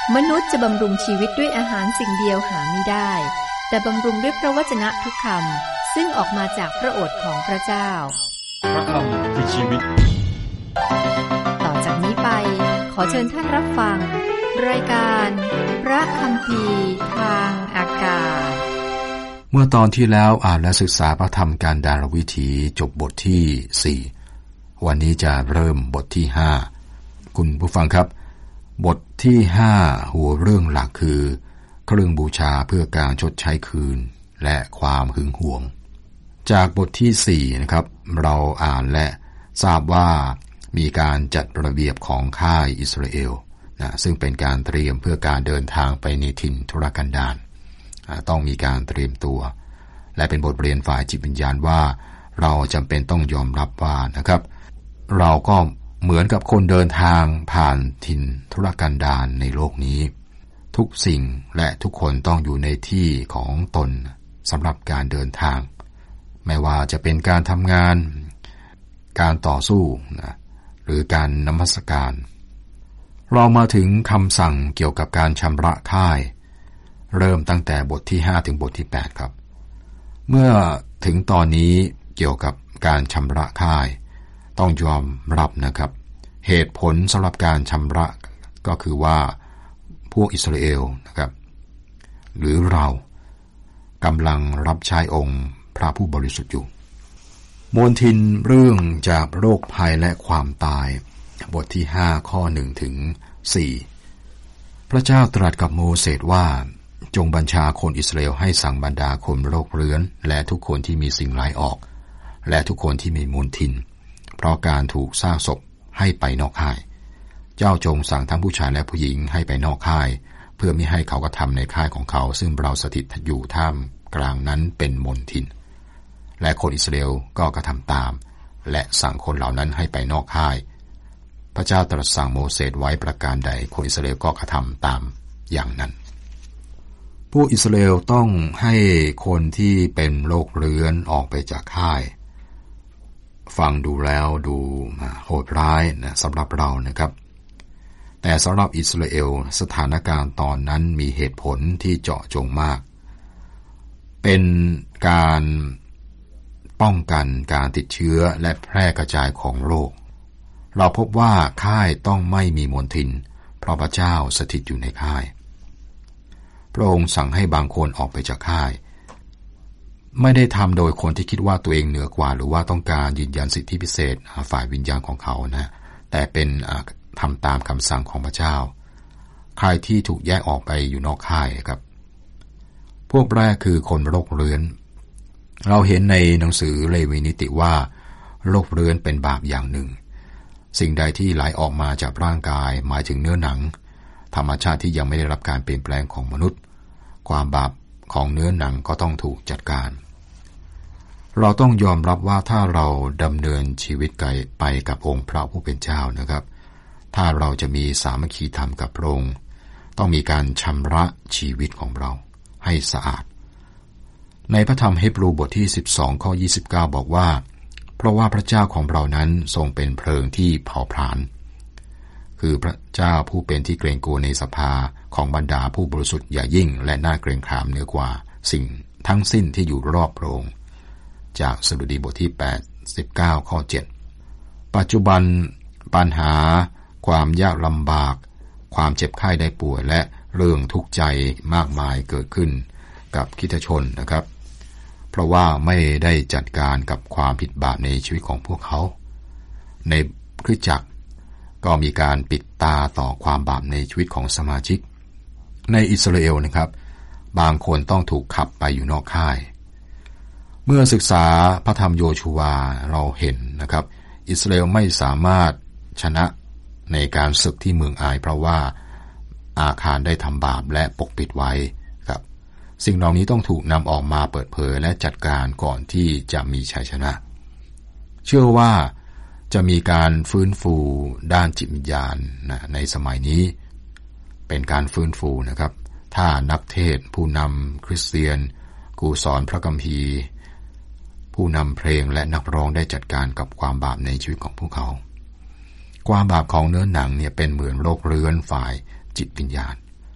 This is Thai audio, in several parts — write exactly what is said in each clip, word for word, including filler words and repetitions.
มนุษย์จะบำรุงชีวิตด้วยอาหารสิ่งเดียวหาไม่ได้แต่บำรุงด้วยพระวจนะทุกคำซึ่งออกมาจากพระโอษฐ์ของพระเจ้าพระคำคือชีวิตต่อจากนี้ไปขอเชิญท่านรับฟังรายการพระคัมภีร์ทางอากาศเมื่อตอนที่แล้วอ่านและศึกษาพระธรรมการดาลวิถีจบบทที่สี่วันนี้จะเริ่มบทที่ห้าคุณผู้ฟังครับบทที่ห้าหัวเรื่องหลักคือเครื่องบูชาเพื่อการชดใช้คืนและความหึงหวงจากบทที่สี่นะครับเราอ่านและทราบว่ามีการจัดระเบียบของค่ายอิสราเอลนะซึ่งเป็นการเตรียมเพื่อการเดินทางไปในถิ่นทุรกันดารต้องมีการเตรียมตัวและเป็นบทเรียนฝ่ายจิตวิญญาณว่าเราจำเป็นต้องยอมรับว่านะครับเราก็เหมือนกับคนเดินทางผ่านถิ่นทุรกันดารในโลกนี้ทุกสิ่งและทุกคนต้องอยู่ในที่ของตนสำหรับการเดินทางไม่ว่าจะเป็นการทำงานการต่อสู้นะหรือการนมัสการเรามาถึงคำสั่งเกี่ยวกับการชำระค่ายเริ่มตั้งแต่บทที่ห้าถึงบทที่แปดครับเมื่อถึงตอนนี้เกี่ยวกับการชำระค่ายต้องยอมรับนะครับเหตุผลสำหรับการชำระก็คือว่าพวกอิสราเอลนะครับหรือเรากำลังรับใช้องค์พระผู้บริสุทธิ์อยู่มนทินเรื่องจากโรคภัยและความตายบทที่ห้าข้อหนึ่งถึงสี่พระเจ้าตรัสกับโมเสสว่าจงบัญชาคนอิสราเอลให้สั่งบรรดาคนโรคเรื้อนและทุกคนที่มีสิ่งร้ายออกและทุกคนที่มีมนทินเพราะการถูกซากศพให้ไปนอกค่ายเจ้าจงสั่งทั้งผู้ชายและผู้หญิงให้ไปนอกค่ายเพื่อมิให้เขากระทำในค่ายของเขาซึ่งเราสถิตอยู่ท่ามกลางนั้นเป็นมนทินและคนอิสราเอลก็กระทำตามและสั่งคนเหล่านั้นให้ไปนอกค่ายพระเจ้าตรัสสั่งโมเสสไว้ประการใดคนอิสราเอลก็กระทำตามอย่างนั้นผู้อิสราเอลต้องให้คนที่เป็นโรคเรื้อนออกไปจากค่ายฟังดูแล้วดูโหดร้ายนะสำหรับเรานะครับแต่สำหรับอิสราเอลสถานการณ์ตอนนั้นมีเหตุผลที่เจาะจงมากเป็นการป้องกันการติดเชื้อและแพร่กระจายของโรคเราพบว่าค่ายต้องไม่มีมลทินเพราะพระเจ้าสถิตอยู่ในค่ายพระองค์สั่งให้บางคนออกไปจากค่ายไม่ได้ทำโดยคนที่คิดว่าตัวเองเหนือกว่าหรือว่าต้องการยืนยันสิทธิพิเศษฝ่ายวิญญาณของเขานะแต่เป็นทำตามคำสั่งของพระเจ้าใครที่ถูกแยกออกไปอยู่นอกค่ายครับพวกแรกคือคนโรคเรื้อนเราเห็นในหนังสือเลวีนิติว่าโรคเรื้อนเป็นบาปอย่างหนึ่งสิ่งใดที่ไหลออกมาจากร่างกายหมายถึงเนื้อหนังธรรมชาติที่ยังไม่ได้รับการเปลี่ยนแปลงของมนุษย์ความบาปของเนื้อหนังก็ต้องถูกจัดการเราต้องยอมรับว่าถ้าเราดำเนินชีวิตไปกับองค์พระผู้เป็นเจ้านะครับถ้าเราจะมีสามัคคีธรรมกับพระองค์ต้องมีการชำระชีวิตของเราให้สะอาดในพระธรรมฮีบรูบทที่สิบสองข้อยี่สิบเก้าบอกว่าเพราะว่าพระเจ้าของเรานั้นทรงเป็นเพลิงที่เผาผลาญคือพระเจ้าผู้เป็นที่เกรงกลัวในสภาของบรรดาผู้บริสุทธิ์อย่ายิ่งและน่าเกรงขามเหนือกว่าสิ่งทั้งสิ้นที่อยู่รอบพระองค์จากสดุดีบทที่แปดสิบเก้าข้อเจ็ดปัจจุบันปัญหาความยากลำบากความเจ็บไข้ได้ป่วยและเรื่องทุกข์ใจมากมายเกิดขึ้นกับคริสตชนนะครับเพราะว่าไม่ได้จัดการกับความผิดบาปในชีวิตของพวกเขาในคริสตจักรก็มีการปิดตาต่อความบาปในชีวิตของสมาชิกในอิสราเอลนะครับบางคนต้องถูกขับไปอยู่นอกค่ายเมื่อศึกษาพระธรรมโยชูวาเราเห็นนะครับอิสราเอลไม่สามารถชนะในการศึกที่เมืองอายเพราะว่าอาคารได้ทำบาปและปกปิดไว้ครับสิ่งเหล่านี้ต้องถูกนำออกมาเปิดเผยและจัดการก่อนที่จะมีชัยชนะเชื่อว่าจะมีการฟื้นฟูด้านจิตวิญญาณนะในสมัยนี้เป็นการฟื้นฟูนะครับถ้านักเทศผู้นำคริสเตียนครูสอนพระคัมภีร์ผู้นำเพลงและนักร้องได้จัดการกับความบาปในชีวิตของพวกเขาความบาปของเนื้อหนังเนี่ยเป็นเหมือนโรคเรื้อนฝ่ายจิตวิญญาณ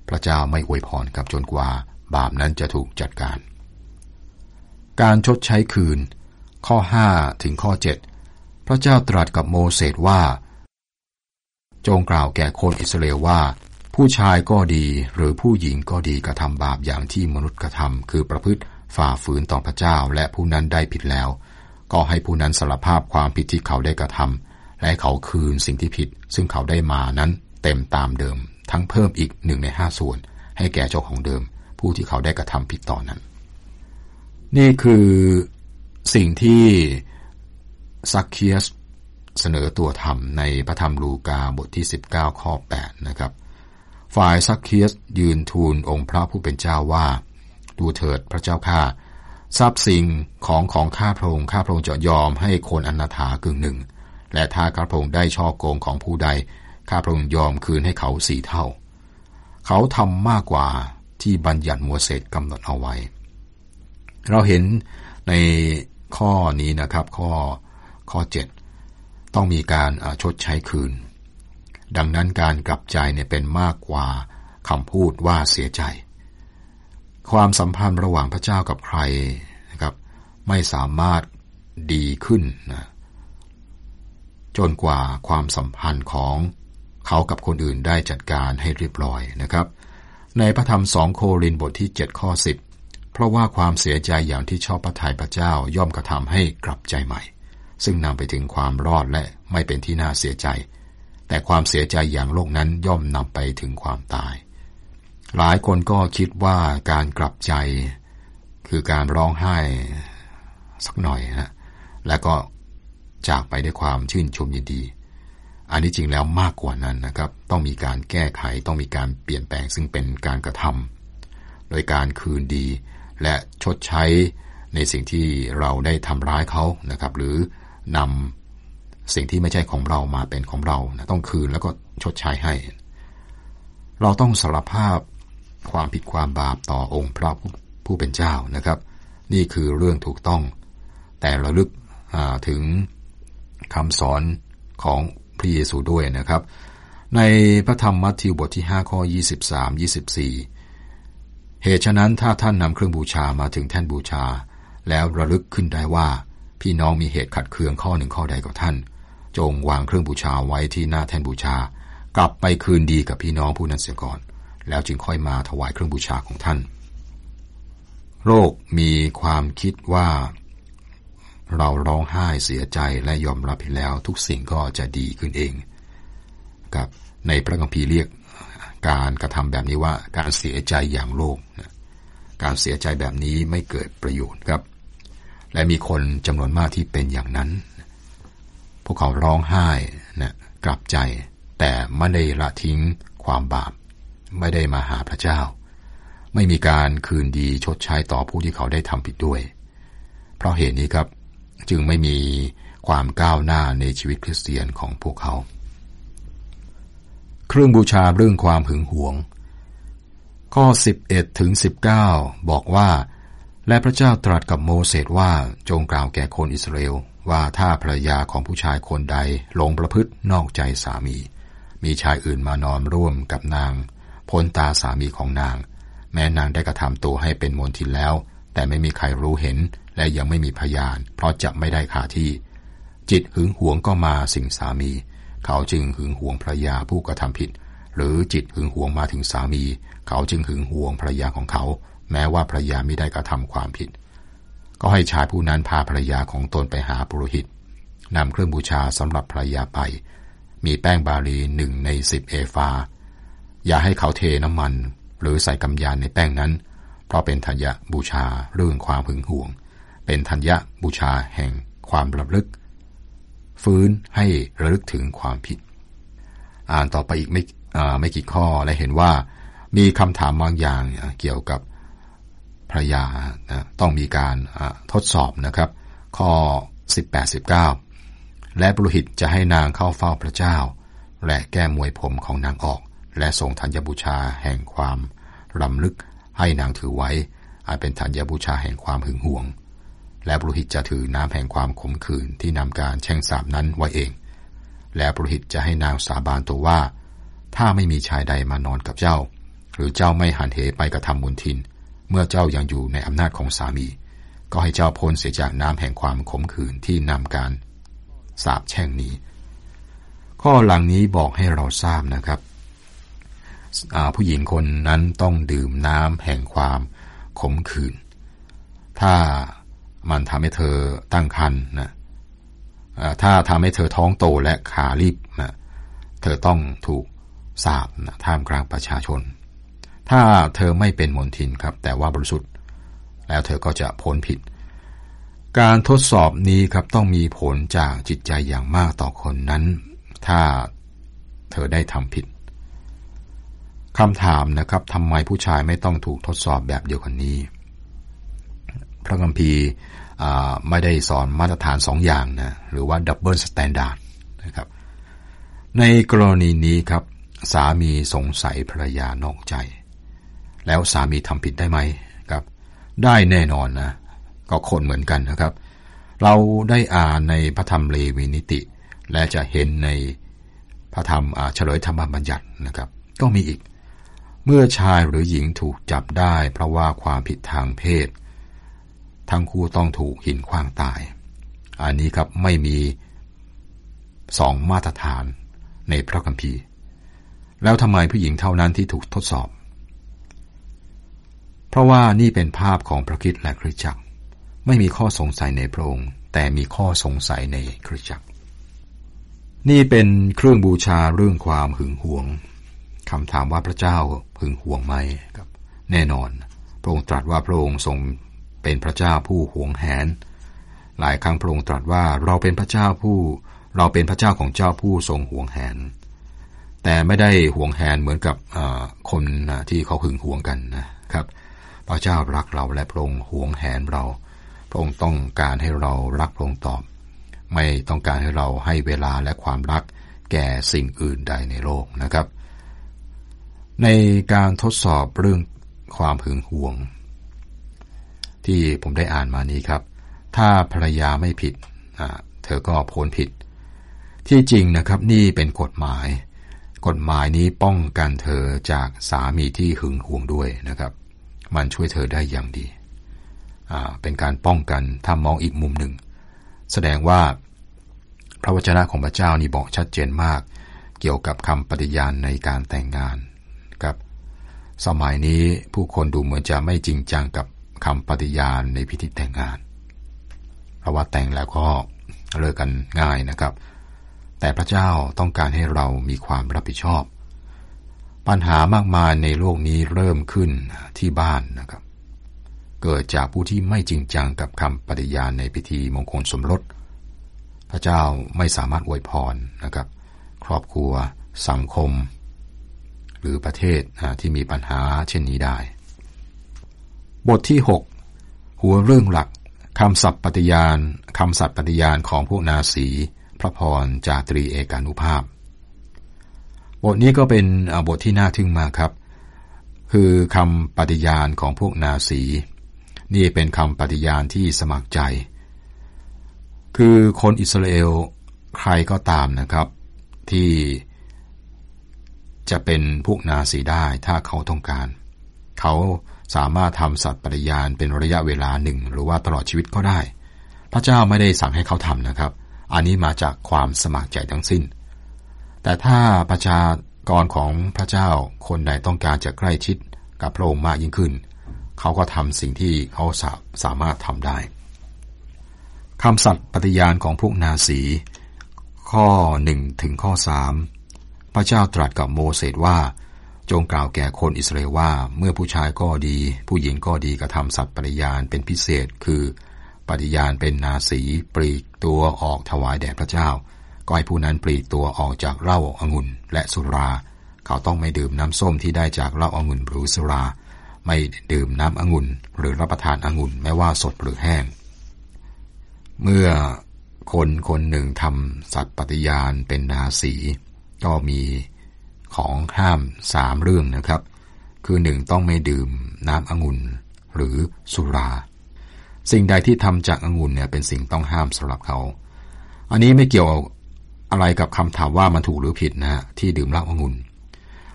พระเจ้าไม่อวยพรกับจนกว่าบาปนั้นจะถูกจัดการการชดใช้คืนข้อห้าถึงข้อเจ็ดพระเจ้าตรัสกับโมเสสว่าจงกล่าวแก่คนอิสราเอลว่าผู้ชายก็ดีหรือผู้หญิงก็ดีกระทำบาปอย่างที่มนุษย์กระทำคือประพฤติฝ่าฝืนต่อพระเจ้าและผู้นั้นได้ผิดแล้วก็ให้ผู้นั้นสารภาพความผิดที่เขาได้กระทำและเขาคืนสิ่งที่ผิดซึ่งเขาได้มานั้นเต็มตามเดิมทั้งเพิ่มอีกหนึ่งในห้าส่วนให้แก่เจ้าของเดิมผู้ที่เขาได้กระทำผิดต่อนั้นนี่คือสิ่งที่ซักเคียสเสนอตัวทำในพระธรรมลูกาบทที่สิบเก้าข้อแปดนะครับฝ่ายซักเคียสยืนทูลองค์พระผู้เป็นเจ้าว่าดูเถิดพระเจ้าข้าทรัพย์สิ่งของของข้าพระองค์ข้าพระองค์จะยอมให้คนอนาถากึ่งหนึ่งและถ้าข้าพระองค์ได้ช่อโกงของผู้ใดข้าพระองค์ยอมคืนให้เขาสี่เท่าเขาทำมากกว่าที่บัญญัติโมเสสกำหนดเอาไว้เราเห็นในข้อนี้นะครับข้อข้อเจ็ดต้องมีการชดใช้คืนดังนั้นการกลับใจเนี่ยเป็นมากกว่าคำพูดว่าเสียใจความสัมพันธ์ระหว่างพระเจ้ากับใครนะครับไม่สามารถดีขึ้นนะจนกว่าความสัมพันธ์ของเขากับคนอื่นได้จัดการให้เรียบร้อยนะครับในพระธรรมสองโครินธ์บทที่เจ็ดข้อสิบเพราะว่าความเสียใจอย่างที่ชอบพระทัยพระเจ้าย่อมกระทำให้กลับใจใหม่ซึ่งนำไปถึงความรอดและไม่เป็นที่น่าเสียใจแต่ความเสียใจอย่างโลกนั้นย่อมนำไปถึงความตายหลายคนก็คิดว่าการกลับใจคือการร้องไห้สักหน่อยนะแล้วก็จากไปด้วยความชื่นชมยินดีอันนี้จริงแล้วมากกว่านั้นนะครับต้องมีการแก้ไขต้องมีการเปลี่ยนแปลงซึ่งเป็นการกระทำโดยการคืนดีและชดใช้ในสิ่งที่เราได้ทำร้ายเขานะครับหรือนำสิ่งที่ไม่ใช่ของเรามาเป็นของเรานะต้องคืนแล้วก็ชดใช้ให้เราต้องสารภาพความผิดความบาปต่อองค์พระผู้เป็นเจ้านะครับนี่คือเรื่องถูกต้องแต่ระลึกถึงคำสอนของพระเยซูด้วยนะครับในพระธรรมมัทธิวบทที่ห้าข้อยี่สิบสาม ยี่สิบสี่เหตุฉะนั้นถ้าท่านนำเครื่องบูชามาถึงแท่นบูชาแล้วระลึกขึ้นได้ว่าพี่น้องมีเหตุขัดเคืองข้อหนึ่งข้อใดกับท่านจงวางเครื่องบูชาไว้ที่หน้าแท่นบูชากลับไปคืนดีกับพี่น้องผู้นั้นเสียก่อนแล้วจึงค่อยมาถวายเครื่องบูชาของท่านโลกมีความคิดว่าเราร้องไห้เสียใจและยอมรับผิดแล้วทุกสิ่งก็จะดีขึ้นเองครับในพระคัมภีร์เรียกการกระทำแบบนี้ว่าการเสียใจอย่างโลกการเสียใจแบบนี้ไม่เกิดประโยชน์ครับและมีคนจำนวนมากที่เป็นอย่างนั้นพวกเขาร้องไห้นะกลับใจแต่ไม่ได้ละทิ้งความบาปไม่ได้มาหาพระเจ้าไม่มีการคืนดีชดใช้ต่อผู้ที่เขาได้ทำผิดด้วยเพราะเหตุนี้ครับจึงไม่มีความก้าวหน้าในชีวิตคริสเตียนของพวกเขาเครื่องบูชาเรื่องความหึงหวงข้อสิบเอ็ดถึงสิบเก้าบอกว่าและพระเจ้าตรัสกับโมเสสว่าจงกล่าวแก่คนอิสราเอลว่าถ้าภรรยาของผู้ชายคนใดหลงประพฤตินอกใจสามีมีชายอื่นมานอนร่วมกับนางพ้นตาสามีของนางแม้นางได้กระทำตัวให้เป็นมลทินแล้วแต่ไม่มีใครรู้เห็นและยังไม่มีพยานเพราะจับไม่ได้คาที่จิตหึงหวงก็มาสิงสามีเขาจึงหึงหวงภรรยาผู้กระทำผิดหรือจิตหึงหวงมาถึงสามีเขาจึงหึงหวงภรรยาของเขาแม้ว่าภรรยาไม่ได้กระทำความผิดก็ให้ชายผู้นั้นพาภรรยาของตนไปหาปุโรหิตนำเครื่องบูชาสำหรับภรรยาไปมีแป้งบาลีหนึ่งในสิบเอฟาอย่าให้เขาเทน้ำมันหรือใส่กำยานในแป้งนั้นเพราะเป็นธัญบูชาเรื่องความหึงหวงเป็นธัญบูชาแห่งความระลึกฟื้นให้ระลึกถึงความผิดอ่านต่อไปอีกไม่ไม่กี่ข้อและเห็นว่ามีคำถามบางอย่างเกี่ยวกับภรรยานะต้องมีการทดสอบนะครับข้อสิบแปด สิบเก้าและปุโรหิตจะให้นางเข้าเฝ้าพระเจ้าและแก้มวยผมของนางออกและทรงธัญบูชาแห่งความรำลึกให้นางถือไว้อาจเป็นธัญบูชาแห่งความหึงหวงและปุโรหิตจะถือน้ำแห่งความขมขื่นที่นำการแช่งสาปนั้นไว้เองและปุโรหิตจะให้นางสาบานตัวว่าถ้าไม่มีชายใดมานอนกับเจ้าหรือเจ้าไม่หันเหไปกระทำมนทินเมื่อเจ้ายังอยู่ในอำนาจของสามีก็ให้เจ้าพ้นเสียจากน้ำแห่งความขมขื่นที่นำการสาปแช่งนี้ข้อหลังนี้บอกให้เราทราบนะครับผู้หญิงคนนั้นต้องดื่มน้ำแห่งความขมขื่นถ้ามันทำให้เธอตั้งครรภ์นะถ้าทำให้เธอท้องโตและขารีบนะเธอต้องถูกสาปนะท่ามกลางประชาชนถ้าเธอไม่เป็นมนทินครับแต่ว่าบริสุทธิ์แล้วเธอก็จะพ้นผิดการทดสอบนี้ครับต้องมีผลจากจิตใจอย่างมากต่อคนนั้นถ้าเธอได้ทำผิดคำถามนะครับทำไมผู้ชายไม่ต้องถูกทดสอบแบบเดียวกันนี้พระคัมภีร์ไม่ได้สอนมาตรฐานสองอย่างนะหรือว่าดับเบิลสแตนดาร์ดนะครับในกรณีนี้ครับสามีสงสัยภรรยานอกใจแล้วสามีทำผิดได้ไหมครับได้แน่นอนนะก็คนเหมือนกันนะครับเราได้อ่านในพระธรรมเลวีนิติและจะเห็นในพระธรรมเฉลยธรรมบัญญัตินะครับก็มีอีกเมื่อชายหรือหญิงถูกจับได้เพราะว่าความผิดทางเพศทั้งคู่ต้องถูกหินขว้างตายอันนี้ครับไม่มีสองมาตรฐานในพระคัมภีร์แล้วทำไมผู้หญิงเท่านั้นที่ถูกทดสอบเพราะว่านี่เป็นภาพของพระคริสต์และคริสตจักรไม่มีข้อสงสัยในพระองค์แต่มีข้อสงสัยในคริสตจักรนี่เป็นเครื่องบูชาเรื่องความหึงหวงคำถามว่าพระเจ้าหึงหวงไหมครับแน่นอนพระองค์ตรัสว่าพระองค์ทรงเป็นพระเจ้าผู้หวงแหนหลายครั้งพระองค์ตรัสว่าเราเป็นพระเจ้าผู้เราเป็นพระเจ้าของเจ้าผู้ทรงหวงแหนแต่ไม่ได้หวงแหนเหมือนกับคนที่เขาหึงหวงกันนะครับพระเจ้ารักเราและพระองค์หวงแหนเราพระองค์ต้องการให้เรารักพระองค์ตอบไม่ต้องการให้เราให้เวลาและความรักแก่สิ่งอื่นใดในโลกนะครับในการทดสอบเรื่องความหึงหวงที่ผมได้อ่านมานี้ครับถ้าภรรยาไม่ผิดเธอก็พ้นผิดที่จริงนะครับนี่เป็นกฎหมายกฎหมายนี้ป้องกันเธอจากสามีที่หึงหวงด้วยนะครับมันช่วยเธอได้อย่างดีเป็นการป้องกันถ้ามองอีกมุมหนึ่งแสดงว่าพระวจนะของพระเจ้านี่บอกชัดเจนมากเกี่ยวกับคำปฏิญาณในการแต่งงานครับสมัยนี้ผู้คนดูเหมือนจะไม่จริงจังกับคำปฏิญาณในพิธีแต่งงานเพราะว่าแต่งแล้วก็เลิกกันง่ายนะครับแต่พระเจ้าต้องการให้เรามีความรับผิดชอบปัญหามากมายในโลกนี้เริ่มขึ้นที่บ้านนะครับเกิดจากผู้ที่ไม่จริงจังกับคำปฏิญาณในพิธีมงคลสมรสพระเจ้าไม่สามารถอวยพรนะครับครอบครัวสังคมหรือประเทศที่มีปัญหาเช่นนี้ได้บทที่หกหัวเรื่องหลักคำศัพท์ปฏิญาณคำสัตย์ปฏิญาณของพวกนาสีพระพรจาตรีเอกานุภาพบทนี้ก็เป็นบทที่น่าทึ่งมากครับคือคำปฏิญาณของพวกนาสีนี่เป็นคำปฏิญาณที่สมัครใจคือคนอิสราเอลใครก็ตามนะครับที่จะเป็นพวกนาสีได้ถ้าเขาต้องการเขาสามารถทำสัตย์ปฏิญาณเป็นระยะเวลาหนึ่งหรือว่าตลอดชีวิตก็ได้พระเจ้าไม่ได้สั่งให้เขาทำนะครับอันนี้มาจากความสมัครใจทั้งสิ้นแต่ถ้าประชากรของพระเจ้าคนใดต้องการจะใกล้ชิดกับพระองค์มากยิ่งขึ้นเขาก็ทำสิ่งที่เขาสา, สามารถทำได้คำสัตย์ปฏิญาณของพวกนาสีข้อหนึ่งถึงข้อสามพระเจ้าตรัสกับโมเสสว่าจงกล่าวแก่คนอิสราเอลว่าเมื่อผู้ชายก็ดีผู้หญิงก็ดีกระทำสัตย์ปฏิญาณเป็นพิเศษคือปฏิญาณเป็นนาสีปลีกตัวออกถวายแด่พระเจ้าก็ให้ผู้นั้นปลีกตัวออกจากเหล้าองุ่นและสุราเขาต้องไม่ดื่มน้ำส้มที่ได้จากเหล้าองุ่นหรือสุราไม่ดื่มน้ำองุ่นหรือรับประทานองุ่นแม้ว่าสดหรือแห้งเมื่อคนคนหนึ่งทำสัตย์ปฏิญาณเป็นนาสีก็มีของห้ามสามเรื่องนะครับคือหนึ่งต้องไม่ดื่มน้ำองุ่นหรือสุราสิ่งใดที่ทำจากองุ่นเนี่ยเป็นสิ่งต้องห้ามสำหรับเขาอันนี้ไม่เกี่ยวอะไรกับคำถามว่ามันถูกหรือผิดนะที่ดื่มเหล้าองุ่น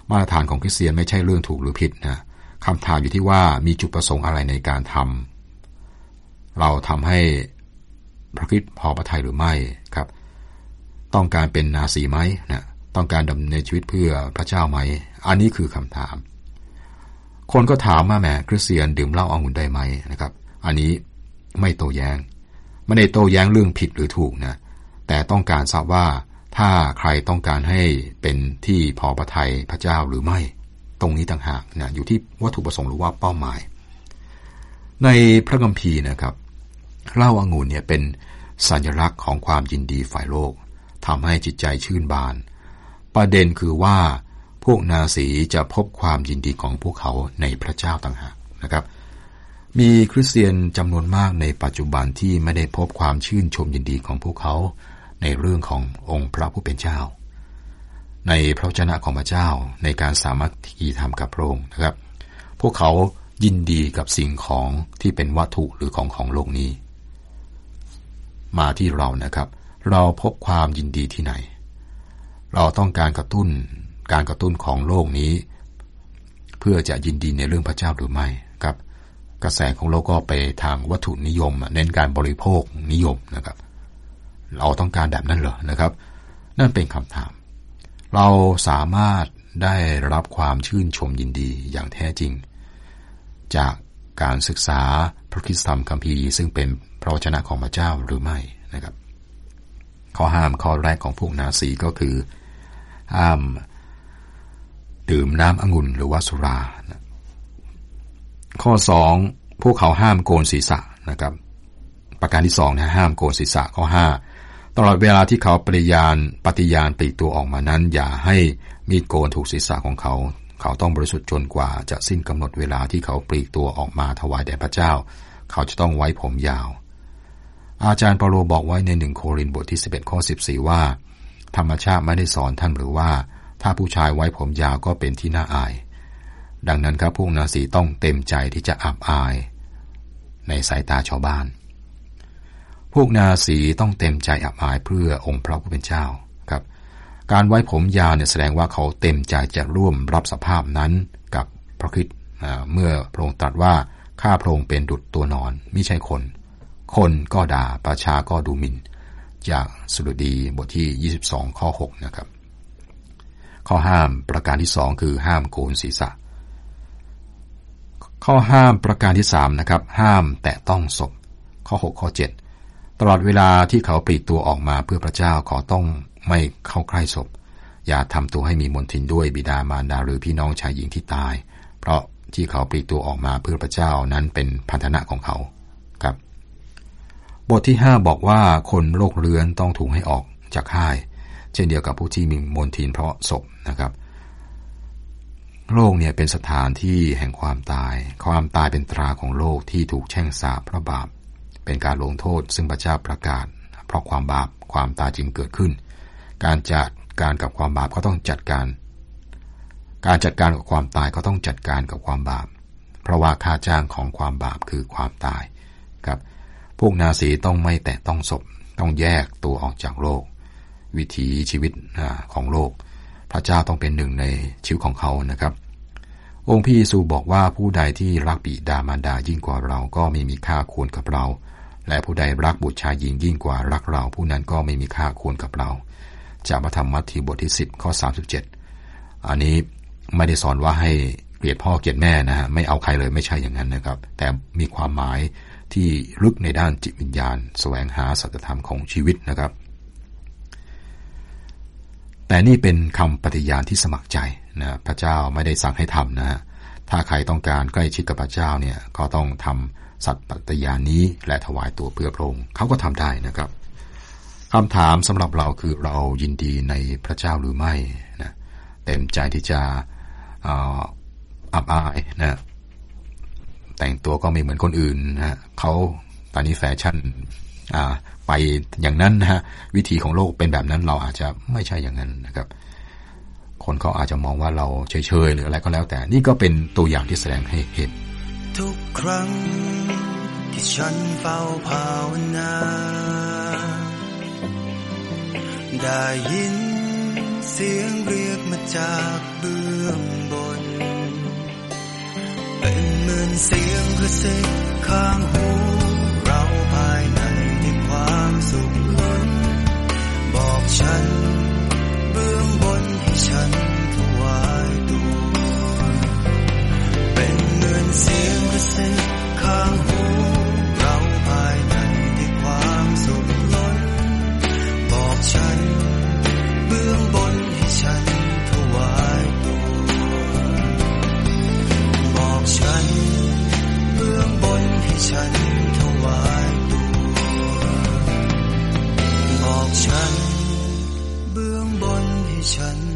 มาตรฐานของคริสเตียนไม่ใช่เรื่องถูกหรือผิดนะคำถามอยู่ที่ว่ามีจุดประสงค์อะไรในการทำเราทำให้พระคริสต์พอพระทัยหรือไม่ครับต้องการเป็นนาซีไหมนะต้องการดำเนินชีวิตเพื่อพระเจ้าไหมอันนี้คือคำถามคนก็ถามมาแหมคริสเตียนดื่มเหล้าองุ่นได้ไหมนะครับอันนี้ไม่โต้แย้งไม่ได้โต้แย้งเรื่องผิดหรือถูกนะแต่ต้องการทราบว่าถ้าใครต้องการให้เป็นที่พอพระทัยพระเจ้าหรือไม่ตรงนี้ต่างหากนะอยู่ที่วัตถุประสงค์หรือว่าเป้าหมายในพระคัมภีร์นะครับเหล้าองุ่นเนี่ยเป็นสัญลักษณ์ของความยินดีฝ่ายโลกทำให้จิตใจชื่นบานประเด็นคือว่าพวกนาสีจะพบความยินดีของพวกเขาในพระเจ้าต่างหากนะครับมีคริสเตียนจำนวนมากในปัจจุบันที่ไม่ได้พบความชื่นชมยินดีของพวกเขาในเรื่องขององค์พระผู้เป็นเจ้าในพระวจนะของพระเจ้าในการสามัคคีธรรมกับพระองค์นะครับพวกเขายินดีกับสิ่งของที่เป็นวัตถุหรือของของโลกนี้มาที่เรานะครับเราพบความยินดีที่ไหนเราต้องการกระตุ้นการกระตุ้นของโลกนี้เพื่อจะยินดีในเรื่องพระเจ้าหรือไม่ครับกระแสของโลกก็ไปทางวัตถุนิยมเน้นการบริโภคนิยมนะครับเราต้องการแบบนั้นเหรอนะครับนั่นเป็นคำถามเราสามารถได้รับความชื่นชมยินดีอย่างแท้จริงจากการศึกษาพระคริสตธรรมคัมภีร์ซึ่งเป็นพระวจนะของพระเจ้าหรือไม่นะครับข้อห้ามข้อแรกของพวกนาซีก็คือห้ามดื่มน้ำองุ่นหรือว่าสุรานะข้อสองพวกเขาห้ามโกนศีรษะนะครับประการที่สองนะห้ามโกนศีรษะข้อห้าตลอดเวลาที่เขาปฏิญาณปฏิญาณปลีกตัวออกมานั้นอย่าให้มีดโกนถูกศีรษะของเขาเขาต้องบริสุทธิ์จนกว่าจะสิ้นกำหนดเวลาที่เขาปลีกตัวออกมาถวายแด่พระเจ้าเขาจะต้องไว้ผมยาวอาจารย์เปาโลบอกไว้ในหนึ่งโครินธ์บทที่สิบเอ็ดข้อสิบสี่ว่าธรรมชาติไม่ได้สอนท่านหรือว่าถ้าผู้ชายไว้ผมยาวก็เป็นที่น่าอายดังนั้นครับพวกนาซีต้องเต็มใจที่จะอับอายในสายตาชาวบ้านพวกนาซีต้องเต็มใจอับอายเพื่อองค์พระผู้เป็นเจ้าครับการไว้ผมยาวเนี่ยแสดงว่าเขาเต็มใจจะร่วมรับสภาพนั้นกับพระคริสต์เมื่อพระองค์ตรัสว่าข้าพระองค์เป็นดุจตัวนอนมิใช่คนคนก็ด่าประชาก็ดูหมิ่นจากสดุดีบทที่ยี่สิบสองข้อหกนะครับข้อห้ามประการที่สองคือห้ามโกนศีรษะข้อห้ามประการที่สามนะครับห้ามแตะต้องศพข้อหกข้อเจ็ดตลอดเวลาที่เขาปลีกตัวออกมาเพื่อพระเจ้าขอต้องไม่เข้าใกล้ศพอย่าทำตัวให้มีมลทินด้วยบิดามารดาหรือพี่น้องชายหญิงที่ตายเพราะที่เขาปลีกตัวออกมาเพื่อพระเจ้านั้นเป็นพันธนะของเขาครับบทที่ห้าบอกว่าคนโรคเรื้อนต้องถูกให้ออกจากค่ายเช่นเดียวกับผู้ที่มีมลทินเพราะศพนะครับโลกเนี่ยเป็นสถานที่แห่งความตายความตายเป็นตราของโลกที่ถูกแช่งสาปเพราะบาปเป็นการลงโทษซึ่งพระเจ้าประกาศเพราะความบาปความตายจึงเกิดขึ้นการจัดการกับความบาปก็ต้องจัดการการจัดการกับความตายก็ต้องจัดการกับความบาปเพราะว่าค่าจ้างของความบาปคือความตายครับพวกนาซีต้องไม่แตะต้องศพต้องแยกตัวออกจากโลกวิถีชีวิตของโลกพระเจ้าต้องเป็นหนึ่งในชีวิตของเขานะครับองค์พระเยซูบอกว่าผู้ใดที่รักบิดามารดายิ่งกว่าเราก็ไม่มีค่าควรกับเราและผู้ใดรักบุตรชายหญิงยิ่งกว่ารักเราผู้นั้นก็ไม่มีค่าควรกับเราจากพระธรรมมัทธิวบทที่สิบข้อสามสิบเจ็ดอันนี้ไม่ได้สอนว่าให้เกลียดพ่อเกลียดแม่นะฮะไม่เอาใครเลยไม่ใช่อย่างนั้นนะครับแต่มีความหมายที่ลึกในด้านจิตวิญญาณแสวงหาสัจธรรมของชีวิตนะครับแต่นี่เป็นคำปฏิญาณที่สมัครใจนะพระเจ้าไม่ได้สั่งให้ทำนะฮะถ้าใครต้องการใกล้ชิดกับพระเจ้าเนี่ยก็ต้องทำสัตย์ปฏิญาณนี้และถวายตัวเพื่อพระองค์เขาก็ทำได้นะครับคำถามสำหรับเราคือเรายินดีในพระเจ้าหรือไม่นะเต็มใจที่จะอับอายนะแต่งตัวก็ไม่เหมือนคนอื่นนะเขาตอนนี้แฟชั่นไปอย่างนั้นนะฮะวิธีของโลกเป็นแบบนั้นเราอาจจะไม่ใช่อย่างนั้นนะครับคนเขาอาจจะมองว่าเราเฉยๆหรืออะไรก็แล้วแต่นี่ก็เป็นตัวอย่างที่แสดงให้เห็นทุกครั้งที่ฉันเฝ้าภาวนาได้ยินเสียงเรียกมาจากเบื้องบนเป็นเหมือนเสียงกระซิบข้างหูเราภายในที่ความสุขล้นบอกฉันเบื้องบนให้ฉันถวายตัวเป็นเหมือนเสียงกระซิบข้างหูเราภายในที่ความสุขล้นบอกฉันเบื้องบนให้ฉันถวายตัวบอกฉันเบื้องบนให้ฉันถวายตัวบอกฉันเบื้องบนให้ฉัน